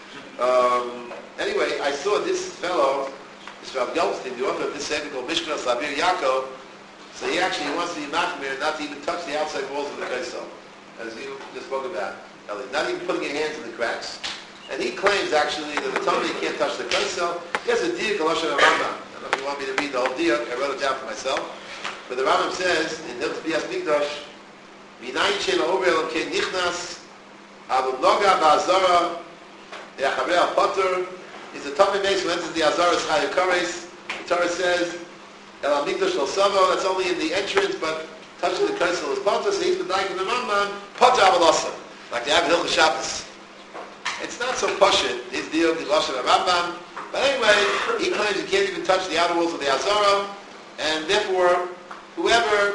Um, anyway, I saw this fellow, this Rav Goldstein, the author of this sefer called Mishkan Sabir Yaakov. So he actually wants to be machmir, not to even touch the outside walls of the kaisel, as you just spoke about, Eli. Not even putting your hands in the cracks. And he claims actually that the Talmud can't touch the kaisel. He has a diak Lashon Rambam. I don't know if you want me to read the whole diak. I wrote it down for myself. But the Rambam says in Hilchos Bias Mikdash, "Minayin shein ha'over elokei nichnas, avu noga ba'azara yachavei al-poter." Is a Talmud mace who enters the Azaras Chayakares. The Torah says, El Hamikdash Lo Savo, that's only in the entrance, but touching the Kaisel is Potter, so he's been dying in the Rambam, Potter Avalasa, like the Avil Hilchos Shabbos. It's not so pashut, his deal, the Lashon of Rambam, but anyway, he claims you can't even touch the outer walls of the Azara, and therefore, whoever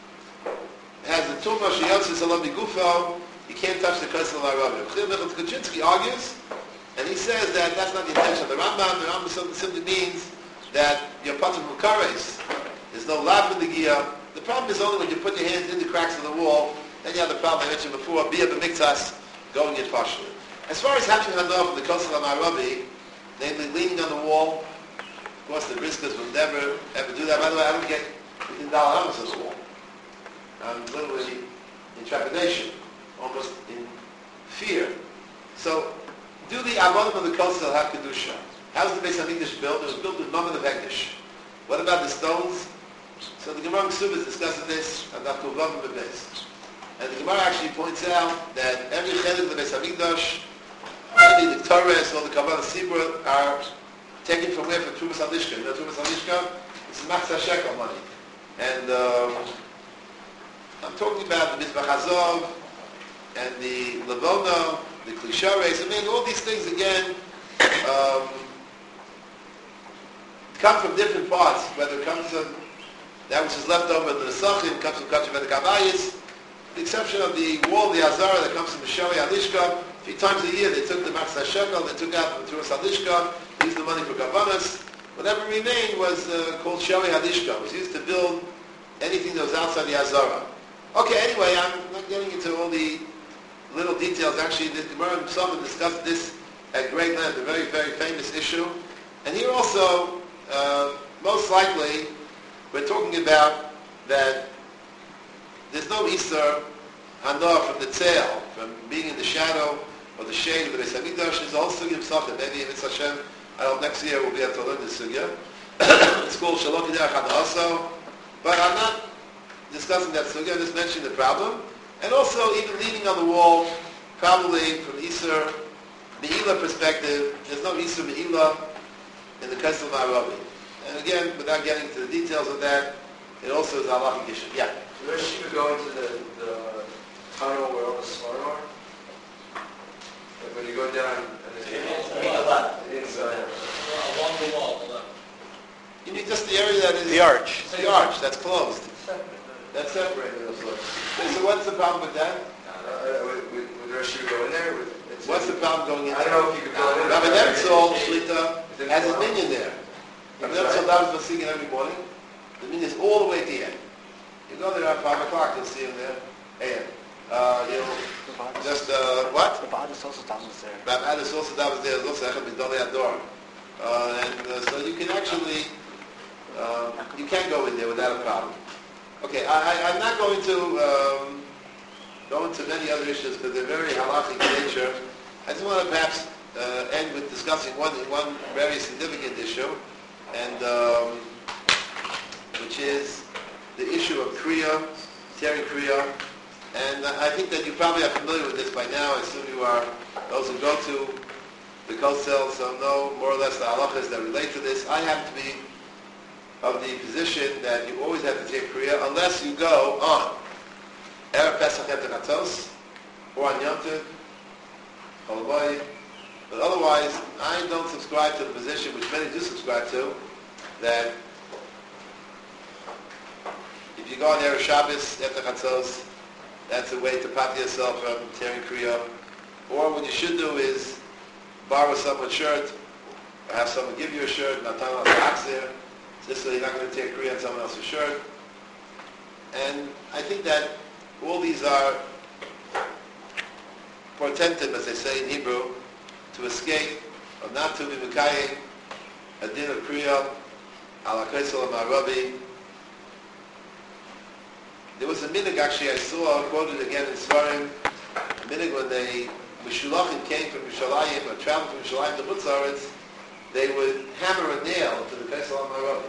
has the Tumah Sheyotze Salom B'Gufo, you can't touch the Kaisel of Arav. Chilil Tubuchinsky argues, and he says that that's not the intention of the Rambam. The Rambam simply means that you're patur mukares. There's no lav in the gia. The problem is only when you put your hands in the cracks of the wall, then you have the problem I mentioned before, bia b'miktas, going in partially. As far as having hanor from the Kosel HaMa'aravi, namely leaning on the wall, of course the Briskas will never ever do that. By the way, I don't get within Dal Hamas on the wall. I'm literally in trepidation, almost in fear. So, do the avodim of the Kosel have kedusha? How's the Beis Hamikdash built? It was built with Mammon of Hekdesh. What about the stones? So the Gemara Ksubas discusses this and Daf Kuvav and Beis. And the Gemara actually points out that every chelik of the Beis Hamikdash, only the Torres or the Kabbalah Sibra are taken from where? From Trumas Halishka. You know Trumas Halishka? It's Machzah Shekel money. And um, I'm talking about the Mizbach Hazov and the Levona, the Klishares. I mean, all these things again um, come from different parts. Whether it comes from that which is left over in the Nesachim, comes from Kachim and the Kabayis. With the exception of the wall, the Azara, that comes from the Shari Halishka. A few times a year they took the Machzah Shekel, they took out from Turas Halishka, they used the money for Gavanas. Whatever remained was uh, called Shari Halishka. It was used to build anything that was outside the Azara. Okay, anyway, I'm not getting into all the little details. Actually, the Gemara himself discussed this at great length, a very, very famous issue. And here also, uh, most likely, we're talking about that there's no Easter Hanor from the Tzeil, from being in the shadow or the shade of the Beis Hamikdash. There's a whole sugya himself that maybe if it's Hashem, I hope next year we'll be able to learn this sugya. It's called Shalom K'derech HaNa'aso. But I'm not discussing that sugya, I'm just mentioning the problem. And also, even leaning on the wall, probably from Easter Me'ilah perspective, there's no Easter Me'ilah in the Kesel Ma'aravi. And again, without getting into the details of that, it also is halachic issue. Yeah. So then she would go into the, the tunnel where that's closed. That's separated. So what's the problem with that? Uh, would, would, would Rosh Hashanah go in there? Would, it's- What's the problem going in I there? don't know if you could go in there. Rabbi Nemtzol, Shlita, has his minion there. Rabbi That's Nemtzol right. daves Basikin every morning. The minion is all the way at the end. You go there at five o'clock, you'll see him there. A M. Uh, you'll just, uh, what? The Ba'adis also davened there. Rabbi Addis also daves there. There's also Echad B'dolei Ador. Uh, and uh, so you can actually, uh, you can go in there without a problem. Okay, I, I, I'm not going to um, go into many other issues because they're very halachic in nature. I just want to perhaps uh, end with discussing one one very significant issue, and um, which is the issue of Kriya, tearing Kriya. And I think that you probably are familiar with this by now. I assume you are. Those who go to the Kosel so know more or less the halachas that relate to this. I happen to be of the position that you always have to take Kriya unless you go on Erev Pesach Eter Chatzos or on Yom Tov, Chol. But otherwise, I don't subscribe to the position which many do subscribe to, that if you go on Erev Shabbos Eter Chatzos, that's a way to pat yourself from tearing Kriya. Or what you should do is borrow someone's shirt, or have someone give you a shirt, Natan al-Aksir, just so you're not going to take Kriya on someone else's shirt. And I think that all these are portentive, as they say in Hebrew, to escape, or not to be Mekayim, a din of Kriya, ala Kaisel Ma'arabi. There was a minig actually I saw, quoted again in Svarim, a minig when they, Mishulachim came from Yerushalayim, or traveled from Yerushalayim to Chutz La'aretz, they would hammer a nail to the Kaisel Ma'arabi.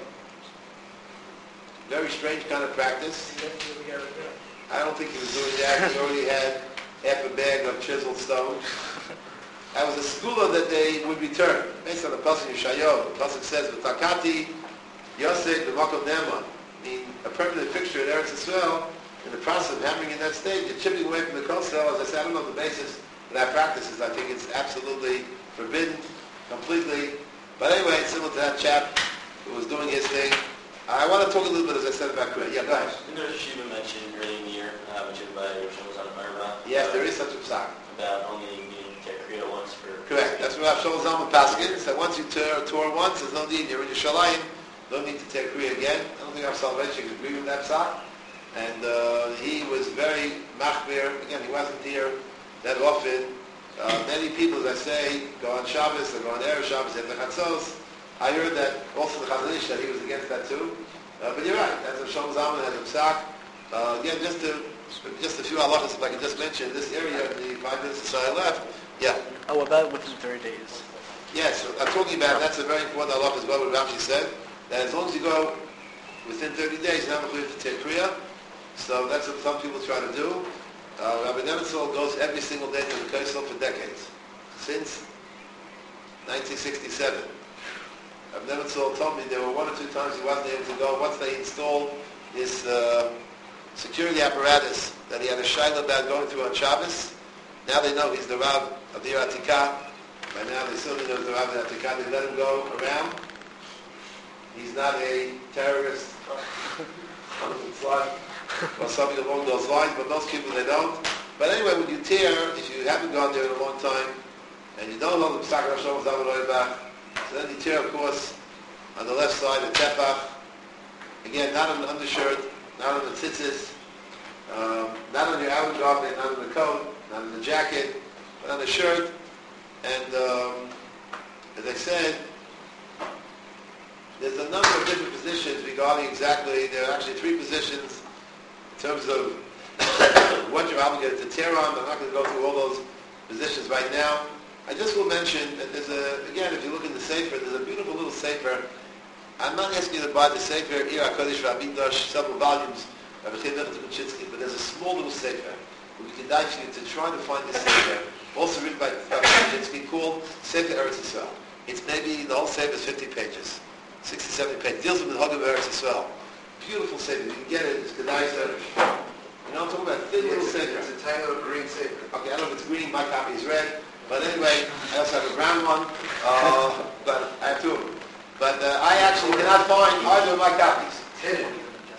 Very strange kind of practice. I don't think he was doing that. He already had half a bag of chiseled stone. That was a skula that they would return. Based on the Pasuk Yeshayahu, the Pasuk says, "V'takati Yosef b'makom nema." I mean, a permanent fixture in Eretz Yisrael, in the process of hammering in that state, you're chipping away from the kosel. As I said, I don't know the basis of that practice is. I think it's absolutely forbidden, completely. But anyway, it's similar to that chap who was doing his thing. I want to talk a little bit, as I said, about Kriya. Yeah, go ahead. Didn't the Shiva mention early in the year, uh, mentioned by Rosh Hashanah Arba? Yes, there is such a psak. About only needing to take Kriya once for... Correct. That's what Rav Shlomo Zalman Paskin said. Once you tour, tour once, there's no need. You're in Yerushalayim, no need to take Kriya again. I don't think Rav Salvation could agree with that psak. And uh, he was very machmir. Again, he wasn't here that often. Uh, many people, as I say, go on Shabbos, they go on Erev Shabbos, at the Chatzos. I heard that also the Chazon Ish, that he was against that too. Uh, but you're right, as Rav Shlomo Zalman has a psak. Uh, again, just to, just a few halachas, if I can just mention, this area, the five minutes or so I left, yeah. Oh, what about within thirty days? Yes, I'm talking about, that's a very important halach as well, what Rashi said, that as long as you go within thirty days, you're not going to take Kriya. So that's what some people try to do. Uh, Rabbi Nemetzol goes every single day to the Kaisel for decades, since nineteen sixty-seven. Rabbi Nemetzol told me there were one or two times he wasn't able to go. Once they installed this uh, security apparatus that he had a shayla about going through on Shabbos. Now they know he's the Rav of the Atikah. By now they still know he's the Rav of the Atikah. They let him go around. He's not a terrorist. Well, something along those lines, but most people they don't. But anyway, when you tear, if you haven't gone there in a long time, and you don't know the Pesach Hashem Zavar Oibach, so then you tear, of course, on the left side, the tefach. Again, not on the undershirt, not on the tzitzis, um, not on your outer garment, not on the coat, not on the jacket, but on the shirt. And um, as I said, there's a number of different positions regarding exactly, there are actually three positions in terms of what you're obligated to tear on. I'm not going to go through all those positions right now. I just will mention that there's a, again, if you look in the Sefer, there's a beautiful little Sefer. I'm not asking you to buy the Sefer, Ir HaKodesh Rabindosh, several volumes, but there's a small little Sefer where we can dive you to try to find this Sefer, also written by Rabbi Kaczynski, called Sefer Eretz Yisrael. It's maybe, the whole Sefer is fifty pages, sixty, seventy pages. It deals with the Haggadah of Eretz Yisrael. Beautiful Sefer. You can get it. It's Kedai. You know, I'm talking about a thin little Sefer. It's a tiny little green Sefer. Okay, I don't know if it's green. My copy is red. But anyway, I also have a brown one. Uh, but I have two of them. But uh, I actually cannot find either of my copies. Hidden.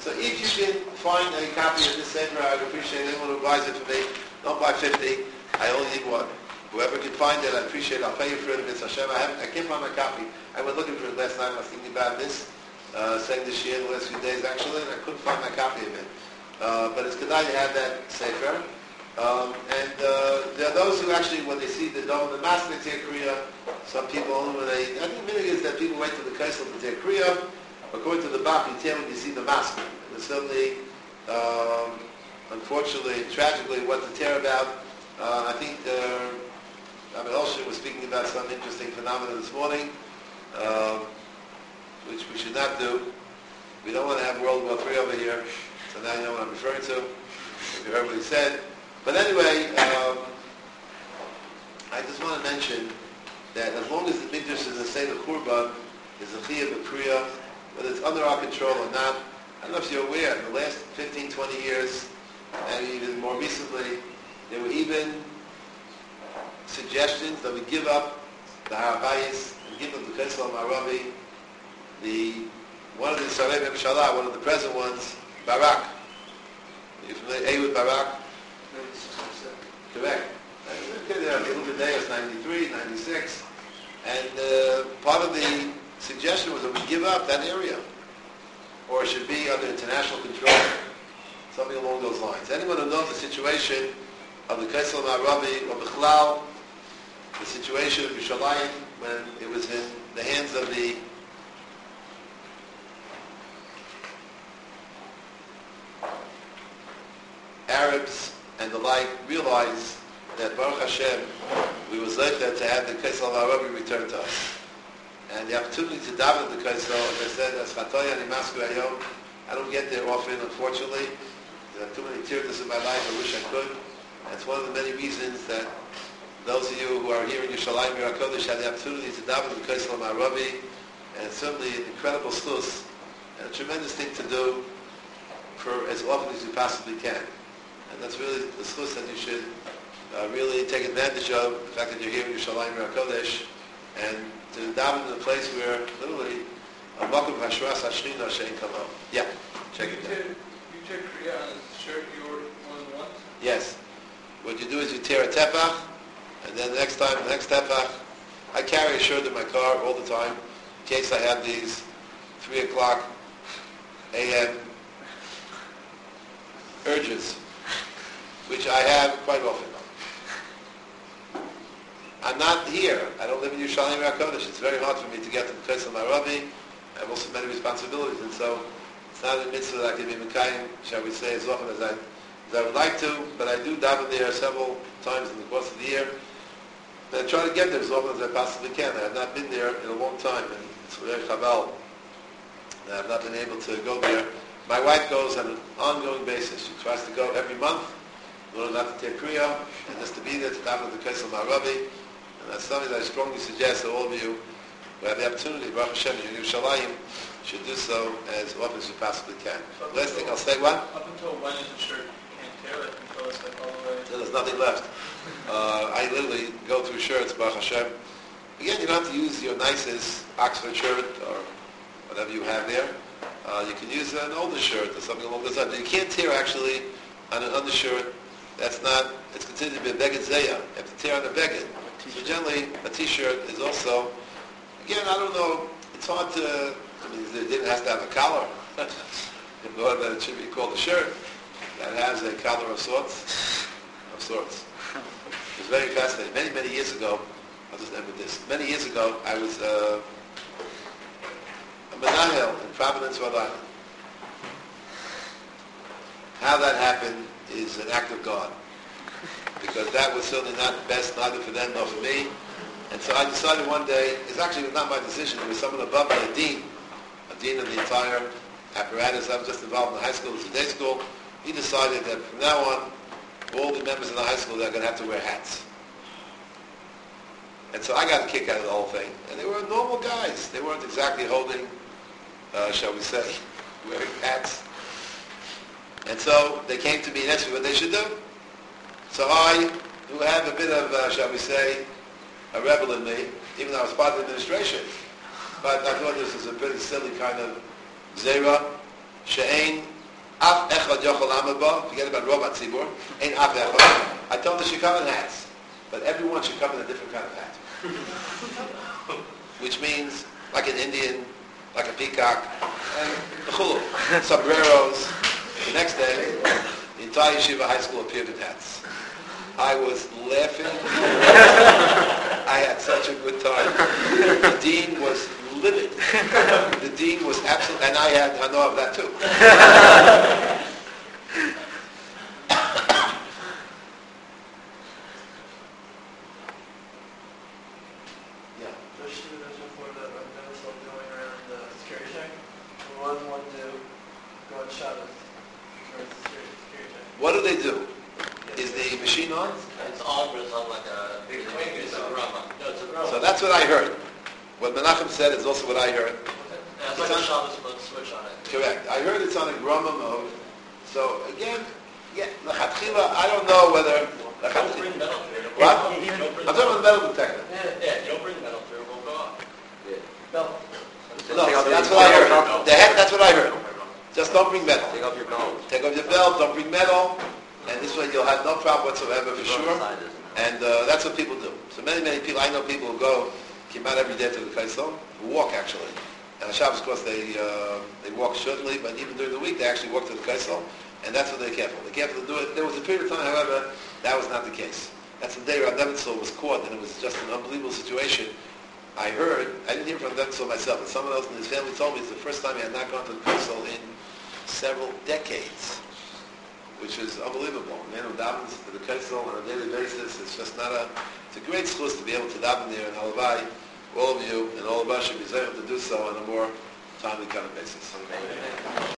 So if you can find a copy of this Sefer, I'd appreciate anyone who buys it for me. Don't buy fifty. I only need one. Whoever can find it, I appreciate it. I'll pay you for it if it's Hashem. I, haven't, I can't find my copy. I went looking for it last night. I was thinking about this, uh, saying this year, the last few days actually, and I couldn't find my copy of it. Uh, but it's good to have that Sefer. Um, and uh, there are those who actually, when they see the Dom, the Master Tir Kriya, some people only when they, I think the meaning is that people wait to the Kaisel to Tir Kriya. According to the Bach, you tell them you see the Master. And it's certainly, um, unfortunately, tragically, what to tear about. Uh, I think uh, Rabbi Olshin was speaking about some interesting phenomena this morning, um, which we should not do. We don't want to have World War Three over here, so now you know what I'm referring to. If you heard what he said. But anyway, um, I just want to mention that as long as the Mikdash is a state of Churban, is a Chiyah B'Kriya, whether it's under our control or not. I don't know if you're aware, in the last fifteen, twenty years, and even more recently, there were even suggestions that we give up the Har HaBayis and give them the Kaisel Maravi, the one of the Sarei Memshalah, one of the present ones, Barak. Are you familiar? Ehud Barak? Correct. Okay, there are little B'nai is ninety-three, ninety-six, and uh, part of the suggestion was that we give up that area, or it should be under international control, something along those lines. Anyone who knows the situation of the Kaisel Maravi or Bichlal, the situation of Yerushalayim when it was in the hands of the Arabs and the like, realize that Baruch Hashem, we was like that to have the Kaisel Maravi returned to us. And the opportunity to daven the Kaisel, as I said, as Chatoy and Imasku Ayom, I don't get there often, unfortunately. There are too many tears in my life, I wish I could. And it's one of the many reasons that those of you who are here in Yerushalayim, Yer HaKodesh, had the opportunity to daven the Kaisel Maravi, and it's certainly an incredible schus, and a tremendous thing to do for as often as you possibly can. And that's really the schus that you should uh, really take advantage of, the fact that you're here in Yerushalayim, Yer HaKodesh, and to daven in a place where, literally, a makom hashras hashrina shein kamo. Yeah, check it out. You tear Kriya on a shirt you wore more than once? Yes. What you do is you tear a tefach, and then the next time, the next tefach, I carry a shirt in my car all the time, in case I have these three o'clock a m urges, which I have quite often. I'm not here. I don't live in Yerushalayim Yer HaKodesh. It's very hard for me to get to the Kaisel Maravi. I have also many responsibilities, and so it's not a mitzvah that I can be mekayim, shall we say, as often as I, as I would like to, but I do daven there several times in the course of the year. And I try to get there as often as I possibly can. I have not been there in a long time, and it's very chaval. I have not been able to go there. My wife goes on an ongoing basis. She tries to go every month, in order not to take Kriya, and just to be there to daven the Kaisel Maravi. And that's something that I strongly suggest that all of you who have the opportunity, Baruch Hashem, in Yerushalayim, should do so as often as you possibly can. Up Last until- thing I'll say, what? Up until when is the shirt can't tear it until it's like all the way? So there's nothing left. Uh, I literally go through shirts, Baruch Hashem. Again, you don't have to use your nicest Oxford shirt or whatever you have there. Uh, you can use an older shirt or something along those lines. But you can't tear actually on an undershirt. That's not, it's considered to be a beged zayah. You have to tear on a beged. So generally, a t-shirt is also, again, I don't know, it's hard to, I mean, it didn't have to have a collar. In order that it should be called a shirt that has a collar of sorts. Of sorts. It was very fascinating. Many, many years ago, I'll just end with this. Many years ago, I was uh, a menahel in Providence, Rhode Island. How that happened is an act of God. Because that was certainly not best, neither for them nor for me. And so I decided one day, it's actually not my decision, it was someone above me, a dean, a dean of the entire apparatus. I was just involved in the high school, it was a day school. He decided that from now on, all the members in the high school, they're going to have to wear hats. And so I got a kick out of the whole thing. And they were normal guys. They weren't exactly holding, uh, shall we say, wearing hats. And so they came to me and asked me what they should do. So I, who have a bit of, uh, shall we say, a rebel in me, even though I was part of the administration, but I thought this was a pretty silly kind of zera, she'ein Af echad yochel amaba. Forget about robot tzibur. Ain't af echad. I told them they should come in hats, but everyone should come in a different kind of hat. Which means like an Indian, like a peacock, and the chulu, sombreros. The next day, the entire yeshiva high school appeared in hats. I was laughing. I had such a good time. The dean was livid. The dean was absolutely, and I had I know of that too. Yeah. There's students before that I've never stopped going around the security check. One one do go on Shabbos during the security security check. What do they do? Is the machine on? It's on, but it's on like a big swing. It's a grandma. No, it's a grandma. So that's what I heard. What Menachem said is also what I heard. Yeah, it's like a Shabbos mode switch on it. Correct. I heard it's on a grama mode. So again, yeah, lechatchila, I don't know whether Don't bring lechatchila. metal through. It What? won't go off. Don't bring I'm talking about the metal detector. Yeah, yeah, you don't bring metal through, it won't go off. Belt. No, so that's what I heard. The head, that's what I heard. Just don't bring metal. Take off your belt. Take off your belt, don't bring metal, and this way you'll have no problem whatsoever for sure. And uh, that's what people do. So many, many people, I know people who go, came out every day to the Kaisel, who walk actually. And on Shabbos, of course, they uh, they walk shortly, but even during the week, they actually walk to the Kaisel, and that's what they're careful. They're careful to do it. There was a period of time, however, that was not the case. That's the day Rav Nevitzl was caught, and it was just an unbelievable situation. I heard, I didn't hear from Nevitzl myself, but someone else in his family told me it's the first time he had not gone to the Kaisel in several decades, which is unbelievable. A man who davens to the Kaisel on a daily basis, it's just not a, it's a great schus to be able to daven there, and halavai, all of you and all of us should be able to do so on a more timely kind of basis.